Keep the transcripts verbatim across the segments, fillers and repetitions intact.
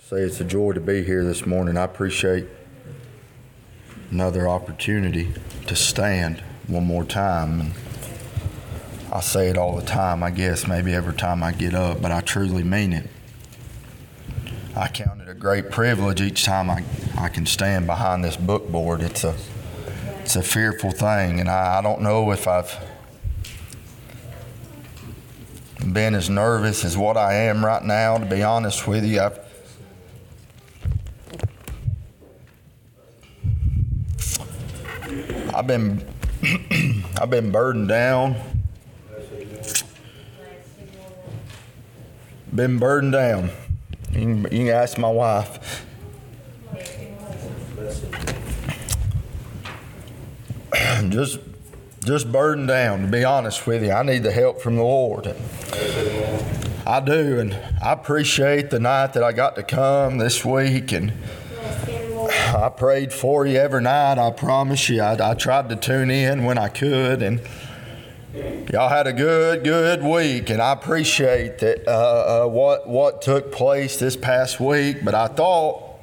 Say it's a joy to be here this morning. I appreciate another opportunity to stand one more time. And I say it all the time, I guess, maybe every time I get up, but I truly mean it. I count it a great privilege each time I, I can stand behind this book board. It's a it's a fearful thing, and I, I don't know if I've been as nervous as what I am right now, to be honest with you. I've I've been I've been burdened down. Been burdened down. You can, you can ask my wife. just just burdened down, to be honest with you. I need the help from the Lord. I do, and I appreciate the night that I got to come this week, and I prayed for you every night. I promise you. I, I tried to tune in when I could, and y'all had a good, good week, and I appreciate that uh, uh, what what took place this past week. But I thought,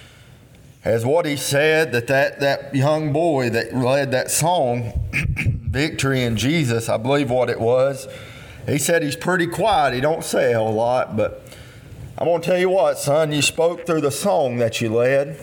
as what he said, that that, that young boy that led that song, Victory in Jesus, I believe what it was, he said he's pretty quiet. He don't say a whole lot, but I'm going to tell you what, son, you spoke through the song that you led.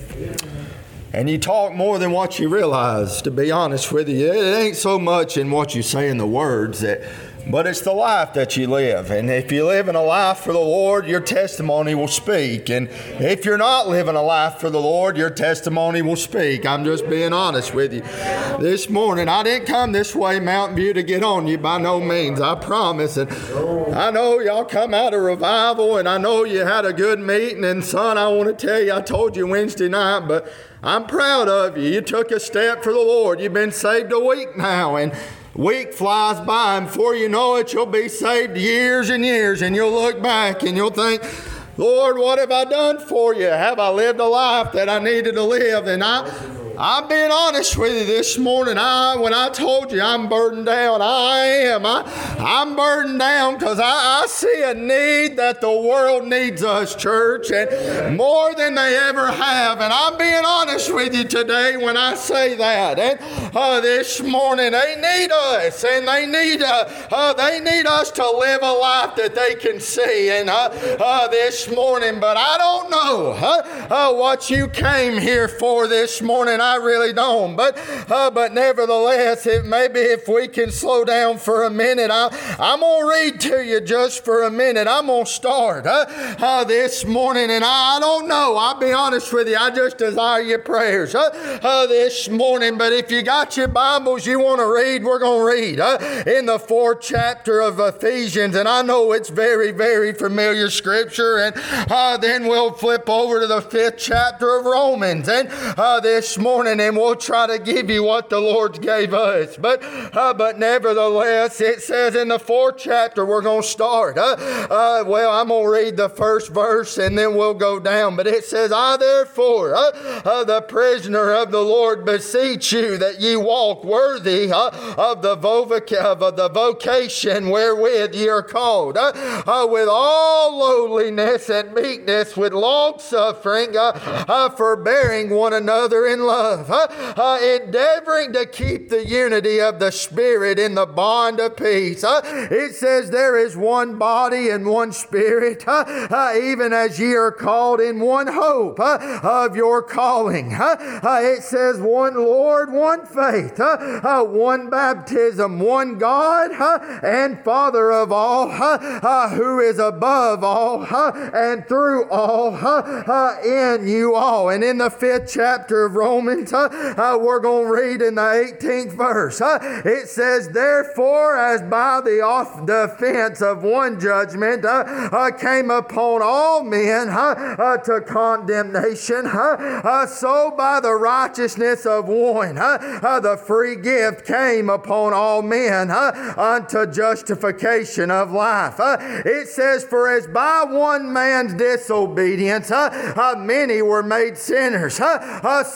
And you talk more than what you realize, to be honest with you. It ain't so much in what you say in the words, that, but it's the life that you live. And if you live in a life for the Lord, your testimony will speak. And if you're not living a life for the Lord, your testimony will speak. I'm just being honest with you. This morning, I didn't come this way, Mountain View, to get on you, by no means, I promise. And I know y'all come out of revival, and I know you had a good meeting. And son, I want to tell you, I told you Wednesday night, but I'm proud of you. You took a step for the Lord. You've been saved a week now, and week flies by, and before you know it, you'll be saved years and years, and you'll look back and you'll think, Lord, what have I done for you? Have I lived a life that I needed to live? And I, I'm being honest with you this morning. I, when I told you I'm burdened down, I am. I, I'm burdened down because I, I see a need that the world needs us, church, and more than they ever have. And I'm being honest with you today when I say that. And uh, this morning they need us, and they need uh, uh, they need us to live a life that they can see. And uh, uh, this morning, but I don't know uh, uh, what you came here for this morning. I really don't, but uh, but nevertheless, it maybe if we can slow down for a minute, I, I'm going to read to you just for a minute. I'm going to start uh, uh, this morning, and I, I don't know. I'll be honest with you. I just desire your prayers uh, uh, this morning, but if you got your Bibles you want to read, we're going to read uh, in the fourth chapter of Ephesians, and I know it's very, very familiar scripture, and uh, then we'll flip over to the fifth chapter of Romans, and uh, this morning, and we'll try to give you what the Lord gave us. But uh, but nevertheless, it says in the fourth chapter, we're going to start. Uh, uh, well, I'm going to read the first verse and then we'll go down. But it says, I therefore, uh, uh, the prisoner of the Lord, beseech you that ye walk worthy uh, of, the voc- of the vocation wherewith ye are called, uh, uh, with all lowliness and meekness, with long suffering, uh, uh, forbearing one another in love. Uh, uh, endeavoring to keep the unity of the Spirit in the bond of peace. Uh, it says there is one body and one Spirit, uh, uh, even as ye are called in one hope uh, of your calling. Uh, uh, it says one Lord, one faith, uh, uh, one baptism, one God uh, and Father of all, uh, uh, who is above all uh, and through all, uh, uh, in you all. And in the fifth chapter of Romans, Uh, uh, we're going to read in the eighteenth verse. Uh, it says, therefore, as by the off defense of one judgment uh, uh, came upon all men uh, uh, to condemnation, uh, uh, so by the righteousness of one, uh, uh, the free gift came upon all men uh, unto justification of life. Uh, it says, for as by one man's disobedience uh, uh, many were made sinners, uh, uh, so by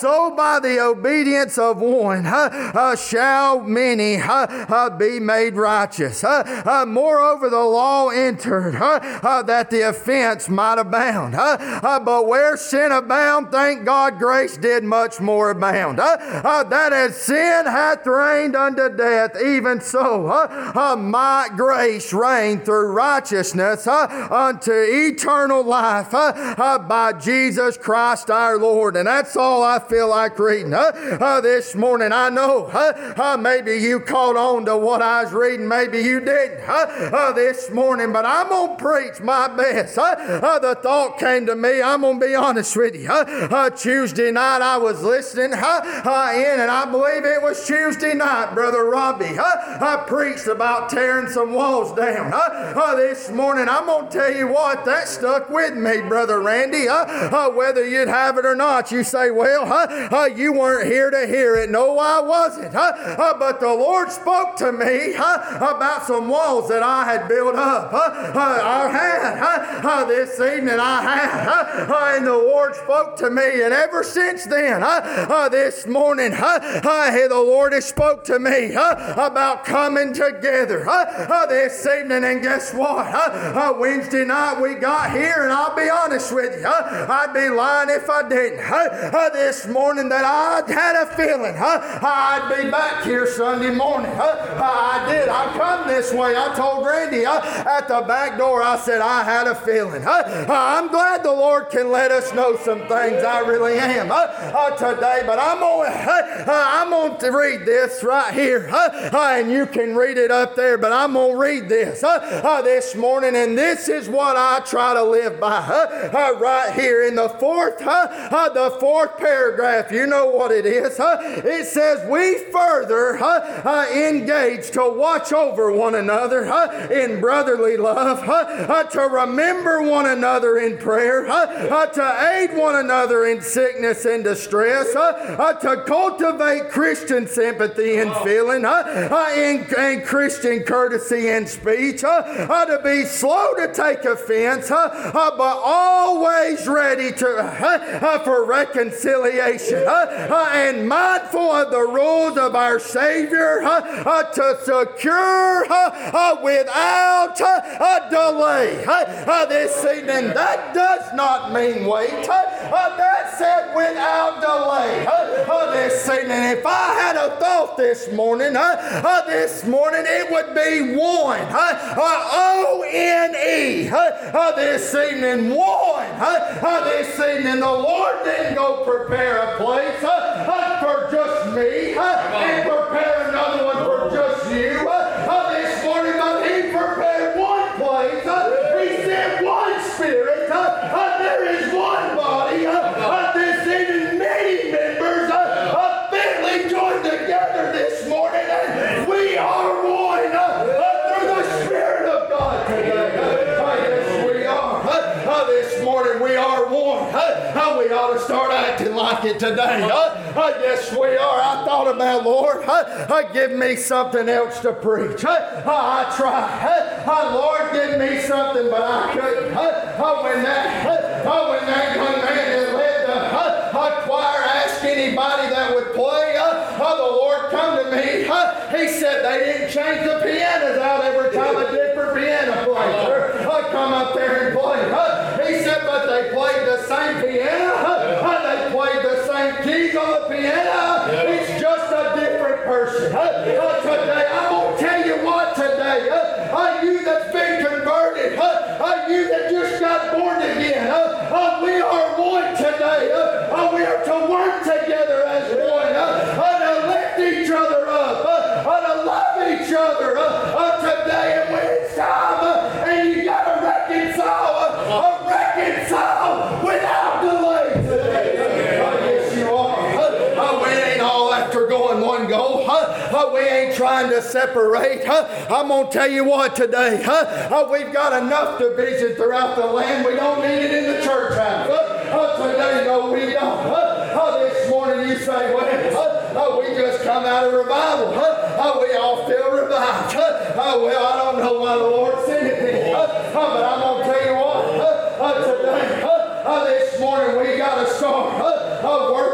by the obedience of one uh, uh, shall many uh, uh, be made righteous. Uh, uh, moreover, the law entered uh, uh, that the offense might abound. Uh, uh, but where sin abound, thank God, grace did much more abound. Uh, uh, that as sin hath reigned unto death, even so uh, uh, might grace reign through righteousness uh, unto eternal life uh, uh, by Jesus Christ our Lord. And that's all I feel like reading uh, uh, this morning. I know uh, uh, maybe you caught on to what I was reading, maybe you didn't uh, uh, this morning, but I'm going to preach my best. Uh, uh, the thought came to me, I'm going to be honest with you. Uh, uh, Tuesday night I was listening uh, uh, in, and I believe it was Tuesday night, Brother Robbie. Uh, I preached about tearing some walls down. Uh, uh, this morning I'm going to tell you what, that stuck with me, Brother Randy. Uh, uh, whether you'd have it or not, you say, well, uh, uh, you weren't here to hear it. No, I wasn't. Uh, uh, but the Lord spoke to me uh, about some walls that I had built up. Uh, uh, I had uh, uh, this evening. I had, uh, uh, and the Lord spoke to me, and ever since then, uh, uh, this morning, uh, uh, the Lord has spoke to me uh, about coming together uh, uh, this evening. And guess what? Uh, uh, Wednesday night we got here, and I'll be honest with you, uh, I'd be lying if I didn't. Uh, uh, this morning that I had a feeling uh, I'd be back here Sunday morning. Uh, uh, I did. I come this way. I told Randy uh, at the back door, I said I had a feeling. Uh, uh, I'm glad the Lord can let us know some things. I really am uh, uh, today. But I'm going uh, uh, I'm going to read this right here, uh, uh, and you can read it up there. But I'm going to read this uh, uh, this morning, and this is what I try to live by uh, uh, right here in the fourth, uh, uh, the fourth paragraph. You know what it is. Uh, it says, "We further uh, uh, engage to watch over one another uh, in brotherly love, uh, uh, to remember one another in prayer, uh, uh, to aid one another in sickness and distress, uh, uh, to cultivate Christian sympathy and feeling, uh, uh, in, in Christian courtesy and speech, uh, uh, to be slow to take offense, uh, uh, but always ready to uh, uh, for reconciliation, uh, uh, and mindful of the rules of our Savior, uh, uh, to secure uh, uh, without uh, uh, delay." Uh, uh, this evening, that does not mean wait. Uh, uh, that said without delay. Uh, uh, this evening, if I had a thought this morning, uh, uh, this morning it would be one. Uh, uh, O N E. Uh, uh, this evening, one. Uh, uh, this evening, the Lord didn't go prepare a place uh, uh, for just me uh, and prepare another one for just you. Uh, uh, this morning, but He prepared one place. Uh, he sent one Spirit. Uh, uh, there is one body. Uh, uh, this evening, many members uh, uh, fitly joined together this morning, and we are one uh, uh, through the Spirit of God today. Uh, uh, yes, we are. Uh, uh, this morning, we are one. Uh, uh, we ought to start acting like it today. Uh, uh, yes, we are. I thought about, Lord, uh, uh, give me something else to preach. Uh, uh, I tried. Uh, uh, Lord, give me something, but I couldn't. Uh, uh, when that, uh, uh, when that young man that led the uh, uh, choir asked anybody that would play, uh, uh, the Lord come to me. Uh, he said they didn't change the pianos out every time a different piano player uh, come up there and play. Uh, he said, but they played the same piano. Uh, uh, they played the same keys on the piano. It's just a different person. Uh, uh, today, I'm going to tell you what today. Uh, uh, you that's been converted. Uh, uh, you that just got born again. Uh, uh, we are one today. Uh, uh, we are to work together as one. Uh, uh, to lift each other up. Uh, uh, to love each other. Uh, uh, today, and when it's time, uh, and you got to reconcile. Uh, uh, reconcile without delay today. Uh, uh, yes, you are. Uh, uh, we ain't all after going one goal. Uh, uh, we ain't trying to separate. Uh, I'm going to tell you what today. Uh, uh, we've got enough division throughout the land. We don't need it in the church house. Uh, uh, today, no, we don't. Uh, uh, this morning you say, well, uh, uh, we just come out of revival. Uh, uh, we all feel revived. Uh, uh, well, I don't know why the Lord sent it then. Uh, uh, but I'm going to tell you what. Uh, uh, today, uh, uh, this morning we got to start uh, uh, working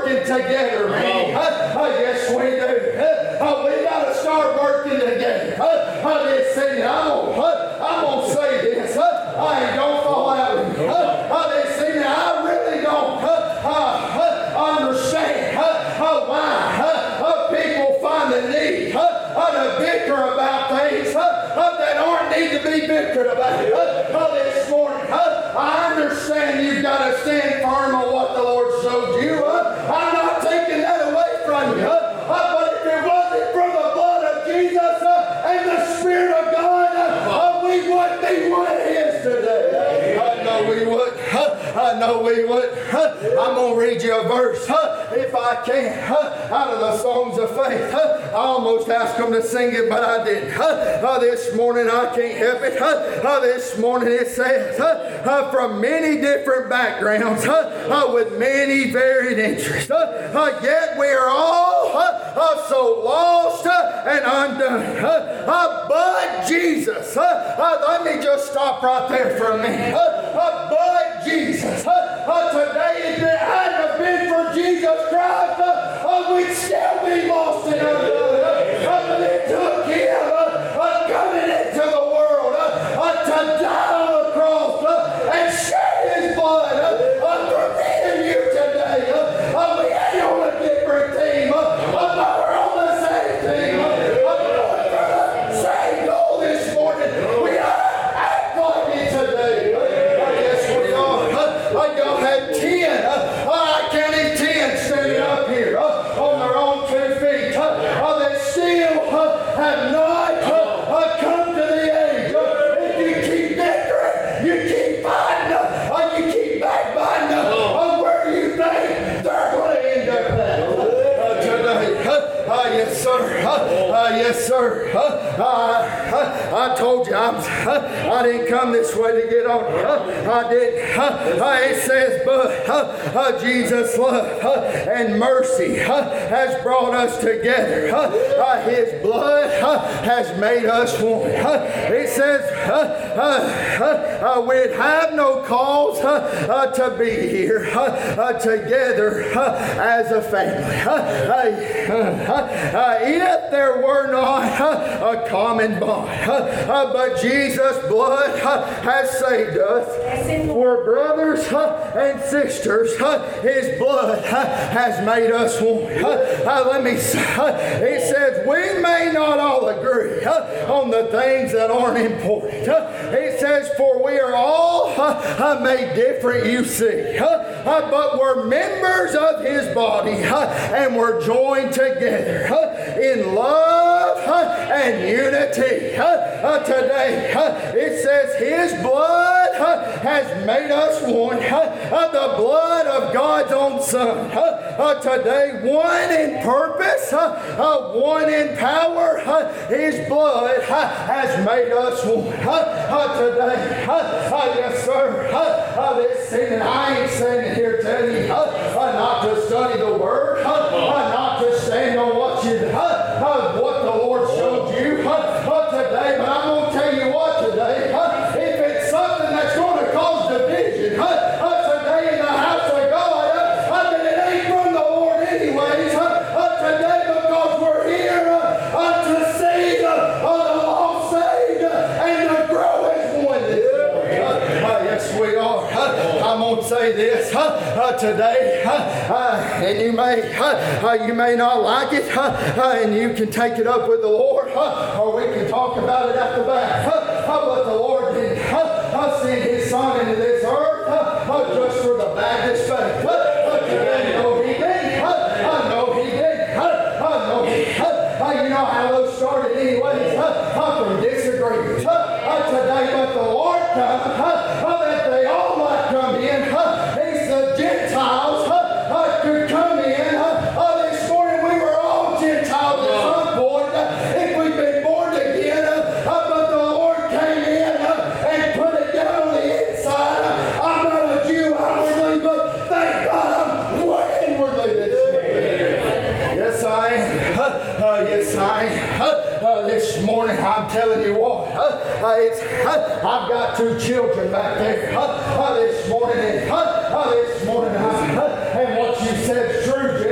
working together, man. Uh, uh, yes, we do. Uh, uh, we got to start working together. Uh, uh, this city, I'm going uh, I'm gonna say this. Uh, I ain't going to fall out with you. Uh, uh, this city, I really don't uh, uh, uh, understand uh, uh, why uh, uh, people find the need uh, uh, to bicker about things uh, uh, that aren't need to be bickered about. Uh, uh, this morning, uh, I understand you've got to stand firm on what the Lord showed you. Uh, I'm not taking that away from you. Uh, uh, but if it wasn't for the blood of Jesus uh, and the Spirit of God, uh, uh, we wouldn't be one of His today. I know we would. Uh, I know we would. Uh, I'm going to read you a verse, uh, if I can, uh, out of the Songs of Faith. Uh, I almost asked them to sing it, but I didn't. Uh, uh, this morning I can't help it. Uh, uh, this morning it says, uh, uh, from many different backgrounds, uh, uh, with many varied interests, uh, uh, yet we are all uh, uh, so lost uh, and undone. Uh, uh, but Jesus, uh, uh, let me just stop right there for a minute. Uh, uh, but Jesus, uh, uh, today if it hadn't been for Jesus Christ, uh, uh, we'd still be lost and undone. Uh, uh, but it took Him uh, uh, coming into the world uh, uh, to die on the cross uh, and shed His blood uh, uh, for me and you today. Uh, uh, we ain't on a different team, uh, uh, but we're on the same team. Uh, uh, going for the same goal this morning. We are act like it today. Uh, uh, yes, we are. Uh, uh, y'all had ten. Uh, I counted ten standing up here uh, on their own two feet. Uh, uh, that still uh, have not uh, uh, come to the age. Uh, if you keep bickering, you keep fighting, uh, uh, you keep backbiting, uh, uh, where do you think they're going to end up at? Uh, today, uh, uh, yes, sir. Uh, uh, yes, sir. Uh, uh, uh, I told you I'm, uh, I didn't come this way to get on. Uh, I didn't. Uh, uh, it says, but uh, uh, Jesus' love uh, and mercy uh, has brought us together. Uh, uh, His blood uh, has made us one. Uh, it says uh, uh, uh, uh, we'd have no cause uh, uh, to be here uh, uh, together uh, as a family. Uh, uh, uh, uh, if there were not uh, a common bond, uh, uh, but Jesus' blood uh, has saved us. We're brothers uh, and sisters. Uh, His blood uh, has made us one. Uh, uh, let me say, uh, it says we may not all agree uh, on the things that aren't important. Uh, it says, for we are all uh, uh, made different, you see. Uh, uh, but we're members of His body uh, and we're joined together uh, in love uh, and unity. Uh, uh, today, uh, it says His blood uh, has made us one. Uh, uh, the blood of God's own Son. Uh, uh, today, one in purpose, uh, uh, one in power. Uh, His blood uh, has made us one. Uh, uh, today, uh, uh, yes, sir. Uh, uh, this thing, I ain't saying here telling you uh, uh, not to study the Word, uh, uh, not to stand on what you, uh, uh, what the Lord showed you uh, uh, today. But I'm going to tell you what today. Uh, if it's something that's going to cause division uh, uh, today in the house of God, uh, uh, then it ain't from the Lord anyways. Uh, uh, today because we're here uh, uh, to see uh, uh, the lost saved uh, and to grow as one this morning. Uh, uh, yes, we are. Uh, I'm going to say this uh, uh, today, uh, uh, and you may uh, uh, you may not like it, uh, uh, and you can take it up with the Lord, uh, or we can talk about it at the back. Uh, uh, but the Lord did uh, uh, send His Son into this earth uh, uh, just for the Baptist faith. Uh, uh, today, no, He did. Uh, uh, no, He did. Uh, uh, no, He did. Uh, uh, you know how those started anyways, uh, uh, from disagreements. Uh, uh, today, but the Lord come, uh, uh, that they all might come in. Uh, He's the Gentiles uh, uh, could come in. Uh, uh, this morning we were all Gentiles at some point. Uh, if we've been born again, uh, uh, but the Lord came in uh, and put it down on the inside. Uh, I'm not a Jew outwardly, but thank God I'm way inwardly this morning. Yes, I am. Uh, uh, yes, I am. Uh, uh, this morning, I'm telling you what. Uh, uh, it's, uh, I've got two children back there. Uh, uh, this morning, and, uh, uh, this morning, uh, uh, and what you said is true,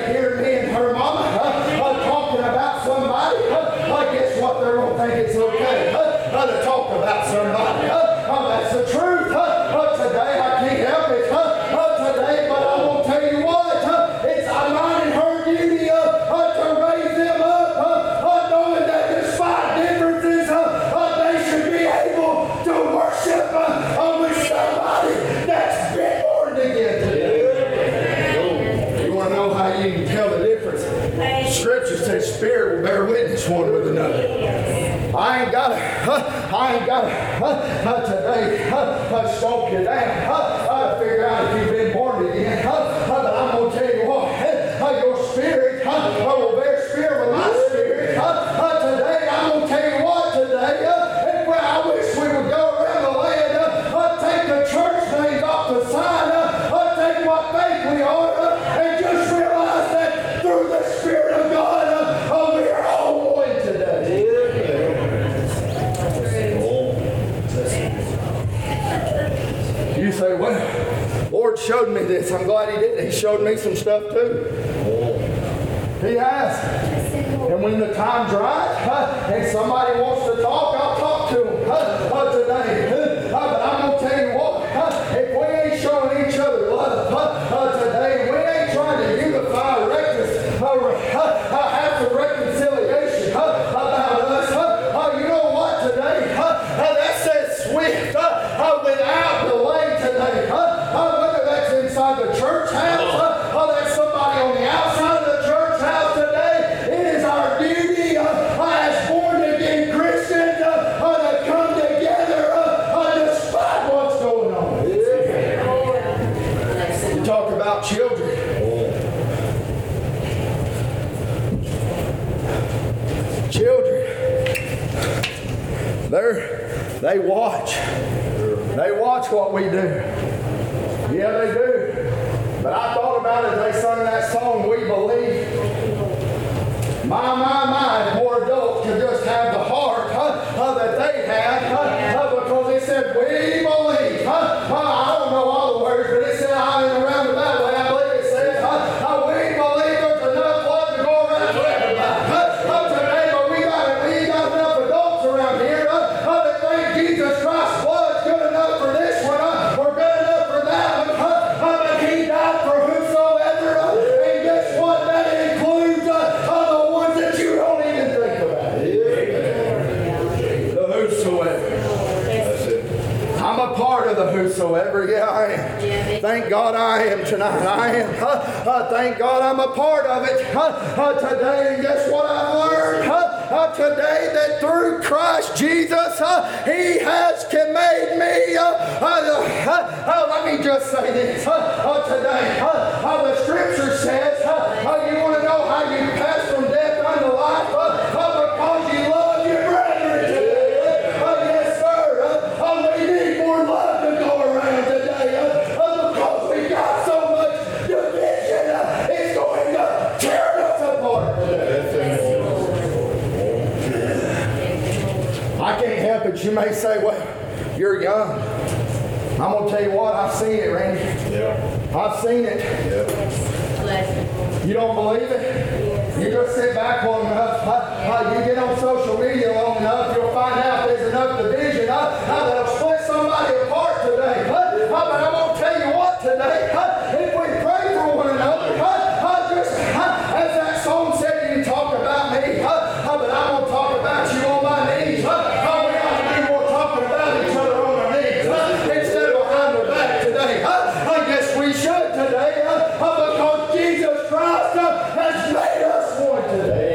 they hear me and her mama uh, uh, talking about somebody, uh, uh, guess what? They're going to think it's okay uh, uh, to talk about somebody. Uh, uh, that's the truth. Uh, uh, today I can't help it uh, uh, today, but I'm going to tell you what. Uh, it's mine and her duty uh, uh, to raise them up, uh, uh, knowing that despite differences, uh, uh, they should be able to worship uh, uh, with somebody that's been born again today. You want to know how you can tell the difference? Scripture says spirit will bear witness one with another. I ain't got to, uh, I ain't got to uh, uh, today uh, uh, stalk you down, uh, uh, figure out if you've been born again. Uh, uh, but I'm going to tell you what, uh, your spirit uh, uh, will bear spirit with my spirit. Uh, uh, today, I'm going to tell you what today, uh, and where I wish we would go around the land, uh, uh, take the church names off the sign, uh, uh, take what faith we are, uh, and just realize that through the Spirit of God, uh, uh, we are all one today. You say, well, Lord showed me this. I'm glad He did. He showed me some stuff too. He has. And when the time's right, uh, and somebody wants to talk, I'll talk to them uh, uh, today. Uh, but I'm going to tell you what, uh, if we ain't showing each other love uh, uh, today, we ain't trying to unify, recon- uh, uh, uh, have some reconciliation uh, about us. Uh, uh, you know what today? Uh, uh, that says swift, uh, uh, without delay today. Uh, uh, whether that's inside the church house, uh, uh, that's somebody on the outside of the church house today. It is our duty uh, uh, as born again Christians uh, uh, to come together uh, uh, despite what's going on. Yeah. You talk about children. Children, they're, they watch. They watch what we do. Yeah, they do. But I thought about it as they sung that song, We Believe. My, my, my, if more adults could just have the heart huh, uh, that they had, huh, uh, because it said, we believe. Huh, uh, I don't know all the words, but it said, I'm in a roundabout way, I believe it says, huh, uh, we believe there's enough blood to go around to everybody. Huh, uh, today, but we got, we got enough adults around here huh, uh, that think Jesus Christ's blood's good enough for this one, huh, or good enough for that one, huh, uh, but He died for whosoever, uh, and guess what? That includes uh, uh, the ones that you don't even think about. The whosoever. I'm a part of the whosoever. Yeah, I am. Thank God I am tonight. I am. Uh, uh, thank God I'm a part of it uh, uh, today. And guess what I've learned uh, uh, today? That through Christ Jesus, uh, He has made me. Uh, uh, uh, uh, let me just say this uh, uh, today. Uh, uh, the Scripture says, uh, uh, you want to know how you pass from death unto life? Uh, uh, because you love your brethren today. Uh, uh, yes, sir. Uh, uh, we need more love to go around today. Uh, uh, because we got so much division. Uh, it's going to tear us apart today. I can't help it. You may say, well, you're young. I'm going to tell you what, I've seen it, Randy. Yeah. I've seen it. Yeah. You don't believe it? You just sit back long enough. Uh, uh, you get on social media long enough, you'll find out there's enough division uh, uh, that'll split somebody apart today. Uh, uh, but I'm going to tell you what today, uh, if we pray for one another, uh, uh, just uh, as that song said, you can talk about me, uh, uh, but I'm going to talk about you on my knees. Uh, uh, we ought to do more talking about each other on our knees uh, instead of behind their back today. Uh, I guess we should today uh, uh, because Jesus Christ uh, has made us one today.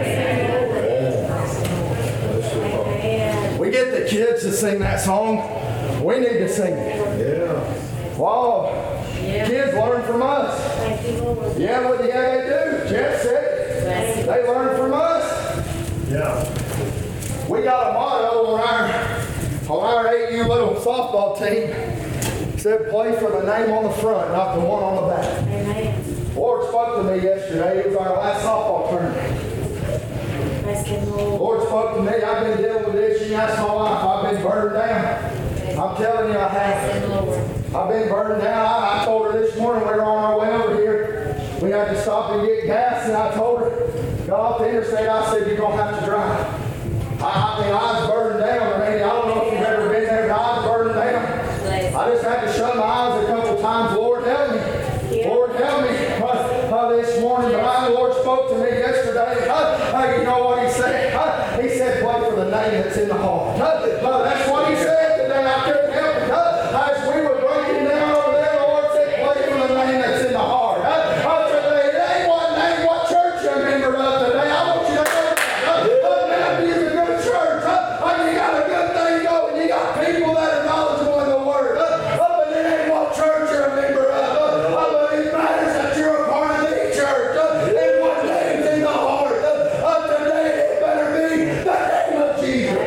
We get the kids to sing that song. We need to sing it. Yeah. Wow. Yeah. Kids learn from us. Yeah, what yeah, they do. Jeff said it. They learn from us. Yeah. We got a motto on our on our A U little softball team. It said play for the name on the front, not the one on the back. Amen. The Lord spoke to me yesterday. It was our last softball tournament. The Lord spoke to me. I've been dealing with this. You ask my wife. I've been burned down. I'm telling you, I have. I've been burned down. I, I told her this morning we were on our way over here. We had had to stop and get gas, and I told her, got off the interstate, I said, you're going to have to drive. I, I mean, I was burdened down. I mean, I don't know if you've ever been there, but I was burdened down. I just had to shut my eyes a couple times. Lord, help me. Lord, help me uh, uh, this morning. But I, the Lord spoke to me yesterday. Uh, uh, you know what He said? Uh, he said, play for the name that's in the heart. Uh, uh, that's what He said today. I couldn't help it. Uh, as we were breaking down over there, the Lord said, play for the name that's in the heart. Uh, uh, today, it ain't what name, what church you're a member of today. I want you to know that. Uh, uh, Mountain View is a good church. Uh, uh, you got a good thing going. You got people that are knowledgeable in the Word. Uh, uh, but it ain't what church you're a member of. Uh, uh, but it matters that you're a part of the church. Uh, and what name's in the heart. Uh, uh, today, it better be the name of Jesus.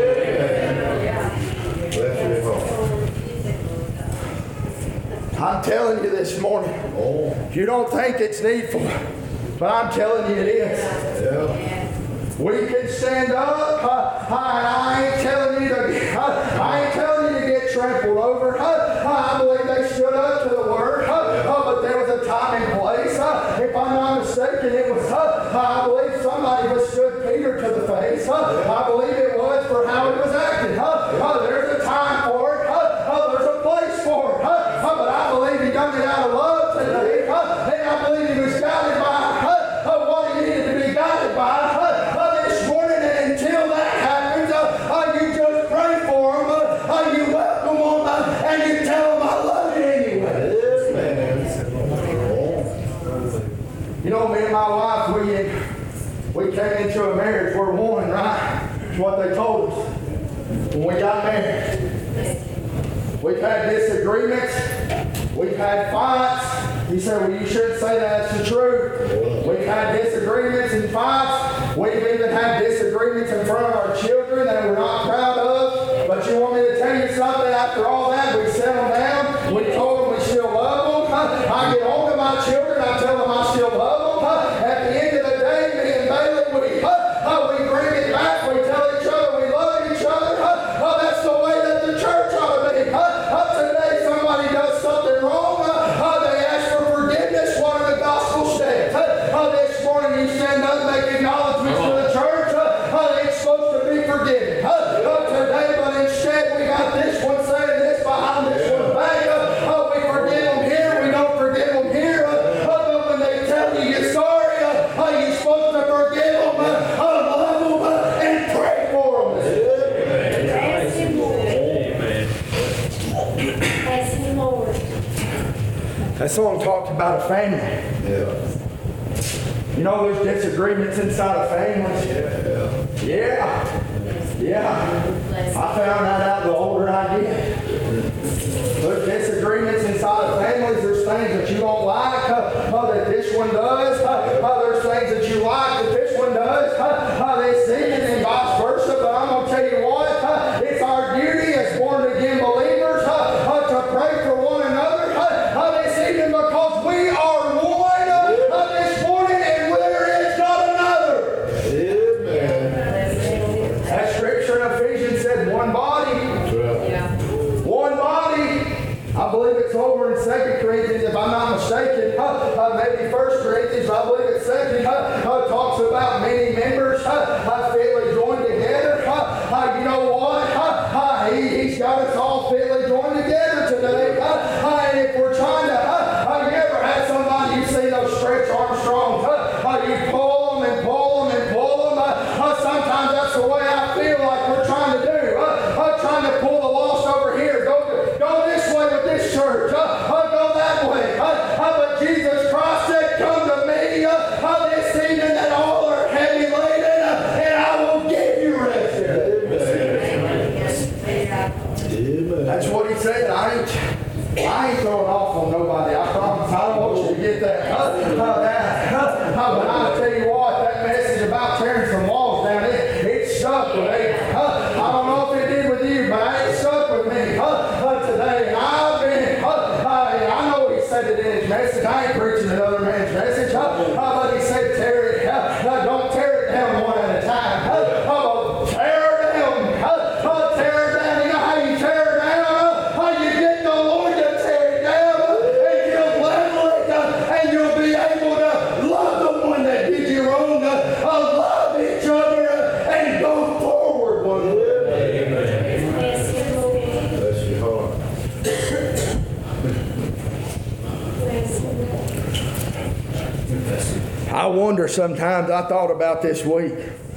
I'm telling you this morning, you don't think it's needful, but I'm telling you it is. Yeah. We can stand up. Uh, I, I ain't telling you to. Uh, I ain't telling you to get trampled over. Uh, I believe they stood up to the word, uh, uh, but there was a time and place. Uh, if I'm not mistaken, it was. Uh, I believe somebody withstood Peter to the face. Uh, I believe it was for how he was acting. Uh, uh, there's a time for it. Uh, uh, there's a place for it. Uh, uh, but I believe he done it out of love today. Uh, and I believe he was guided by uh, uh, what he needed to be guided by. Uh, Until that happens, uh, uh, you just pray for them, uh, uh, you welcome them, uh, and you tell them I love you anyway. Yes, man. You know, me and my wife, we we came into a marriage. We're one, right? That's what they told us when we got married. We've had disagreements. We've had fights. He said, well, you shouldn't say that's the truth. We've had disagreements and fights. We've even had disagreements in front of our children that we're not proud of. But you want me to tell you something? After all that, we settled down. We told them we still love them. I get home to my children. I tell them I still love them. At the end of the day, me and Bailey, we, uh, we bring it back. We tell each other we love each other. Uh, that's the way that the church ought to be. Uh, today, somebody does something wrong. Uh, they ask for forgiveness. What are the gospel steps? Uh, this morning, you stand up and make acknowledgments to the church. Uh, it's supposed to be forgiven. Uh, today, but instead, we got this one saying this behind this one back. Uh, we forgive them here. We don't forgive them here. Uh, but when they tell you you're sorry, uh, uh, you're supposed to forgive them, uh, uh, love them, uh, and pray for them. That song talked about a family. Yeah. You know, there's disagreements inside of families. Yeah. Yeah. Yeah. I found that out the older I get. There's disagreements inside of families. There's things that you don't like uh, uh, that this one does. Uh, uh, there's things that you like that this one does. Uh, uh, they see it and vice versa. But I'm going to tell you what. Uh, it's our duty as born-again believers uh, uh, to pray for one another uh, uh, this evening because we are one uh, this morning and there is not another. Amen. That scripture in Ephesians said one body. Yeah. One body. I believe it's over in Second Corinthians, if I'm not mistaken. Uh, uh, maybe First Corinthians, I believe it's Second. Uh, uh, talks about many members uh, uh, fitly joined together. Uh, uh, you know what? Uh, uh, he, he's got us all fitly joined together today. Uh, uh, and if we're trying to, uh, uh, you ever had somebody, you see those Stretch Armstrongs, uh, uh, you pull them and pull them and pull them. Uh, uh, sometimes that's the way I feel like we're trying to do. Uh, uh, trying to pull the lost over here. Go, to, go this way with this church. Uh, uh, go that way. Uh, uh, but Jesus Christ said, come to me uh, uh, this evening that all are heavy laden uh, and I will give you rest. Amen. That's what he said. I ain't, I ain't throwing off on nobody. I promise. I don't want you to get that. Uh, uh, that uh, uh, but I'll tell you what, that message about tearing some walls down, it, it stuck with me. Uh, I don't know if it did with you, but it stuck with me uh, uh, today. And I've been, uh, uh, I know he said it in his message. I ain't preaching another man's message. Uh, uh, but he said, tear it, uh, uh, don't tear it down one at a time. Uh, uh, tear it down. Uh, uh, tear it down. You know how you tear it down? Uh, uh, you get the Lord to tear it down. I wonder sometimes, I thought about this week.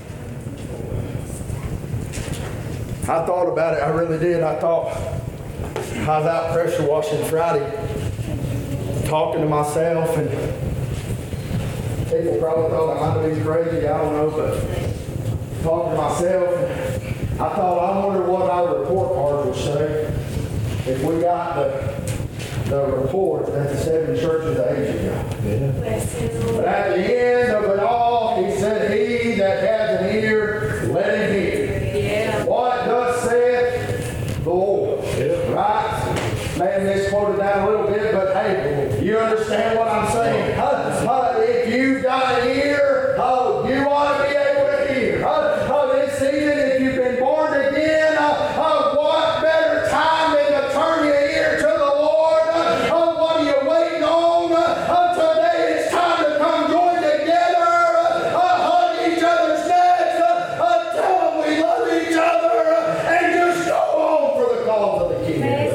I thought about it, I really did. I thought, I was out pressure washing Friday, talking to myself, and people probably thought I might be crazy, I don't know, but talking to myself, I thought, I wonder what our report card would say if we got the the report that the seven churches of Asia got. Yeah. But at the end of it all, he said, he that has an ear, let him hear. Yeah. What thus saith the Lord. Yeah. Right? May have misquoted that a little bit, but hey, you understand what I'm saying? Uh, uh, if you've got an ear, uh, you ought to be able to hear. Uh, uh, this season, if you've been born again, uh, uh, what better time than to turn your ear to the Lord? Uh, uh, what are you waiting on? Uh, uh, today it's time to come join together, uh, uh, hug each other's necks, uh, uh, tell them we love each other, uh, and just go on for the cause of the kingdom.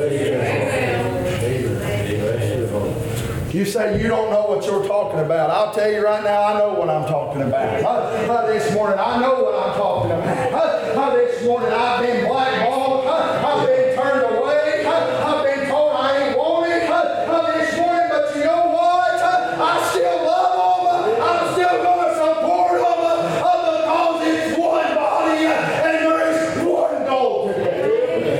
You say you don't know what you're talking about. I'll tell you right now, I know what I'm talking about. Uh, uh, this morning, I know what I'm talking about. Uh, uh, this morning, I've been blackballed. Uh, I've been turned away. Uh, I've been told I ain't wanted uh, uh, this morning, but you know what? Uh, I still love them. Uh, I'm still going to support them uh, uh, because it's one body uh, and there is one goal today.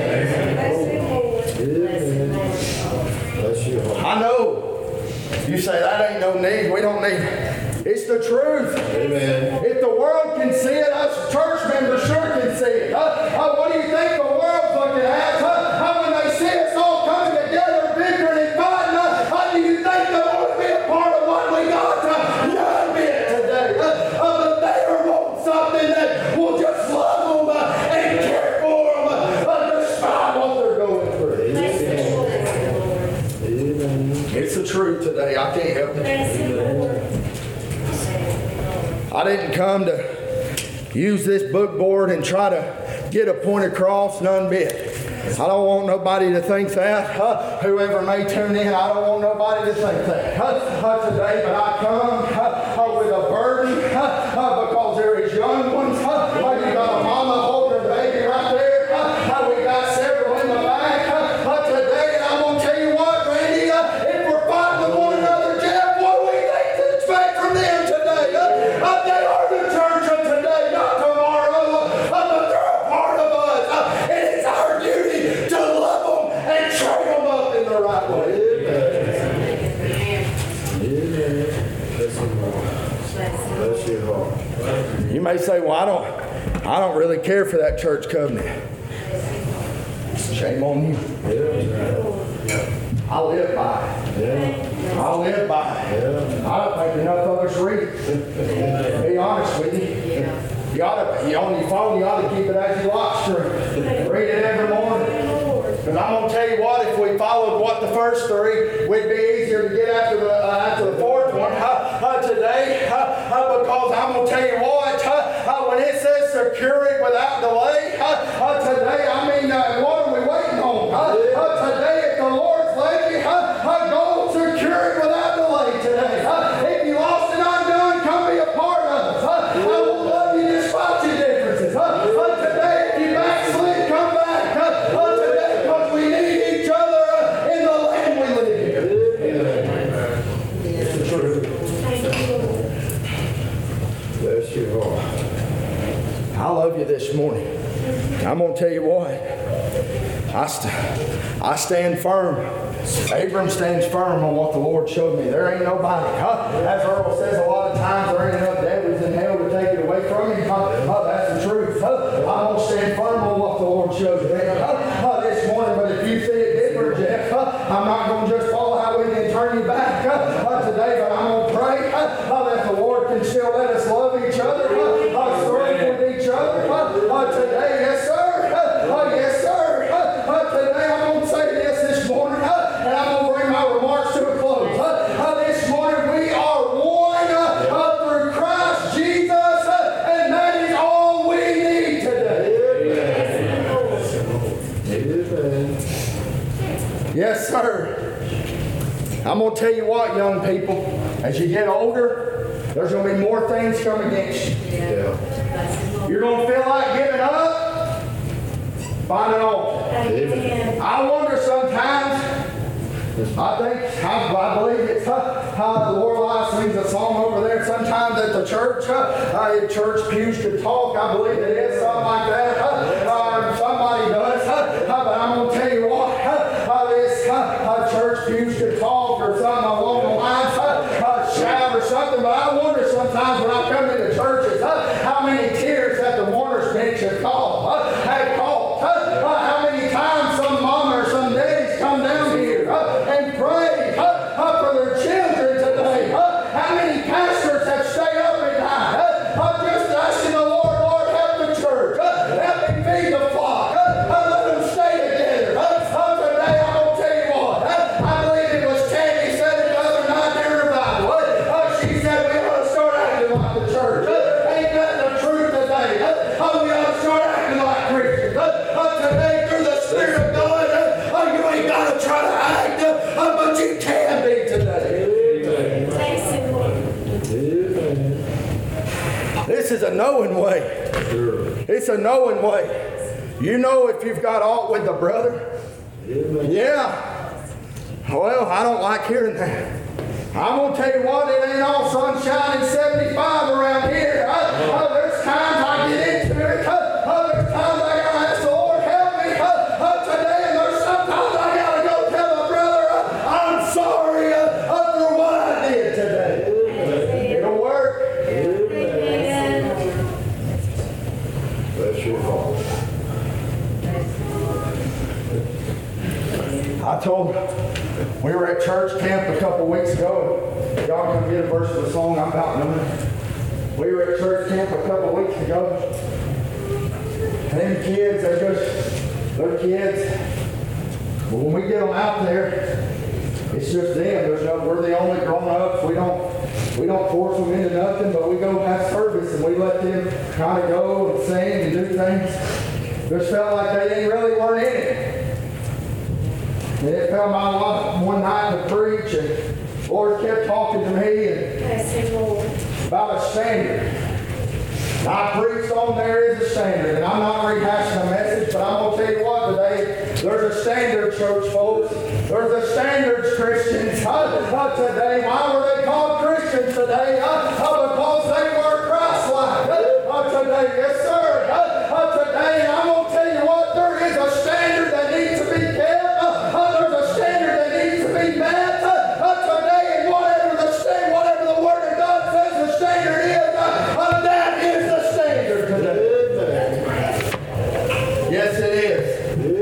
I know. You say, that ain't no need. We don't need it. It's the truth. Amen. If the world can see it, us church members sure can see it. Uh, uh, what do you think the world's looking at? Uh, how when they see us all coming together, bickering and fighting, uh, how do you think they want to be a part of what we got? Uh, none bit today. Uh, uh, but they want something that will just love them uh, and care for them uh, uh, despite what they're going through. It's the truth today. I can't help it. I didn't come to use this book board and try to get a point across, none bit. I don't want nobody to think that. Uh, whoever may tune in, I don't want nobody to think that. Uh, uh, today, but I come uh, uh, with a burden uh, uh, because there is young ones. Uh, uh, you got a mama holding her baby right there. Uh, uh, we got several in the back uh, uh, today, and I'm going to tell you what, Randy, uh, if we're fighting with one another, Jeff, what do we think to expect from them today? Uh, uh, they are the church of today, not tomorrow, uh, but they're a part of us, uh, and it's our duty to love them and train them up in the right way. You may say, well, I don't, I don't really care for that church covenant. Shame on you. I live by it. I live by it. I don't think enough of us read it. Be honest with you. You ought to, you on your phone, you ought to keep it as you watch stream. Read it every morning. Because I'm going to tell you what, if we followed what the first three, we'd be easier to get after the uh, after the fourth one uh, uh, today. Uh, uh, because I'm going to tell you what, uh, uh, when it says secure it without delay, uh, uh, today, I mean, uh, what are we waiting on? Uh, uh, today, if the Lord's led you, uh, uh, go secure it without delay today. Uh, if you lost and undone, come be a part of us. Uh, I will love you despite your differences. Uh, uh, today, if you backslid, come back. Uh, uh, today, because we need each other uh, in the land we live in. It's the truth. Bless you, Lord. I love you this morning. I'm going to tell you what. I, st- I stand firm. Abram stands firm on what the Lord showed me. There ain't nobody. Huh? As Earl says a lot of times, there ain't enough devils in hell to take it away from you. Huh? Huh? That's the truth. Huh? I'm going to stand firm on what the Lord showed me huh? Huh? this morning. But if you see it different, Jeff, huh? I'm not going to just follow how we can turn you back huh? Huh? today, but I'm going to pray huh? Huh? that the Lord can still let us love each other, huh? Huh? serve with each other huh? Huh? today. Yes, sir. Huh? Huh? Yes, sir. Huh? Huh? today, I'm going to say this this morning, huh? and I'm going to bring my remarks to a close. Huh? Huh? this morning, we are one uh, uh, through Christ Jesus, uh, and that is all we need today. Yes, sir. I'm going to tell you what, young people, as you get older, there's going to be more things come against you. Yeah. You're going to feel like giving up, find an altar. Amen. I wonder sometimes, I think, I, I believe it's uh, how the Lord sings a song over there. Sometimes at the church, uh, uh, church pews could talk. I believe it is something like that. Uh, uh, somebody does. Uh, uh, but I'm going to tell you what, uh, uh, this uh, uh, church pews could talk or something along the lines, uh, uh, shout or something. But I wonder sometimes when I come into churches, uh, how many tears that the mourners bench have called. Uh, have called. Uh, uh, how many times some mama or some daddies come down here uh, and pray uh, uh, for their children today. Uh, how many pastors have stayed up at night uh, uh, just asking the Lord, Lord, help the church. Uh, help me feed the flock. Uh, uh, let them stay together. Uh, uh, today I'm going to tell you what. Uh, I believe it was Tammy said it the other night during her Bible. Uh, uh, she said we ought to start acting like the church. Uh, ain't that the truth today? Uh, uh, we ought to start acting like Christians. Uh, uh, today through the Spirit of God, uh, uh, you ain't got to try to act, uh, uh, but you can be today. Thanks, Lord. This is a knowing way. It's a knowing way. You know if you've got aught with the brother. Yeah. Well, I don't like hearing that. I'm going to tell you what, it ain't all sunshine and seventy-five around here. Uh, uh, there's times I get into it. Uh, uh, there's times I got to ask the Lord, help me uh, uh, today. And there's sometimes I got to go tell a brother, uh, I'm sorry uh, uh, for what I did today. It'll work. That's your fault. I told, we were at church camp a couple weeks ago. Y'all can get a verse of the song I'm about to. We were at church camp a couple weeks ago. And them kids, they're just, they're kids. But when we get them out there, it's just them. There's no, we're the only grown-ups. We don't, we don't force them into nothing, but we go have service and we let them kind of go and sing and do things. Just felt like they didn't really weren't in it. And it fell my life one night to preach, and the Lord kept talking to me and Thanks, Lord. about a standard. And I preached on there is a standard, and I'm not rehashing the message, but I'm going to tell you what today, there's a standard, church folks. There's a standard, Christians. Uh, uh, today, why were they called Christians today? Uh, uh, because they were Christ-like. Uh, uh, today, yes, sir. Uh, uh, today, I'm going to tell you what, there is a standard that needs to be kept. Uh, uh, there's a standard that needs to be met. Uh, uh, today, and whatever the stand, whatever the Word of God says the standard is, uh, uh, that is the standard today. Yes, it is.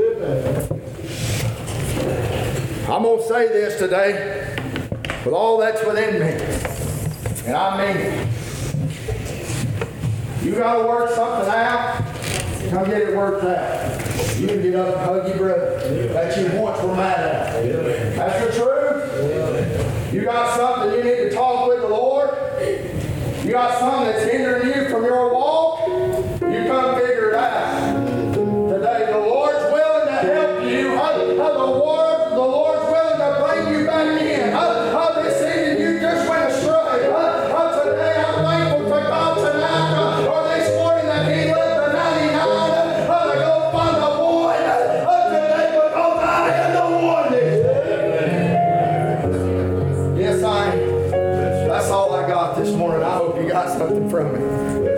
I'm going to say this today with all that's within me, and I mean it. You got to work something out, come get it worked out. You can get up and hug your brother that you once were mad at. That's the truth. You got something you need to talk with the Lord. You got something that's hindering you from your walk. You come figure it out. Today, the Lord's willing to help you. Uh, uh, the Lord, the Lord's willing to bring you back in. Uh, uh, this evening, you just went astray. Uh, uh, today, I'm thankful to God tonight, uh, or this morning, that He left the ninety-nine uh, to go find the one uh, today, because I am the one. Yes, I am. That's all I got this morning. I hope you got something from it.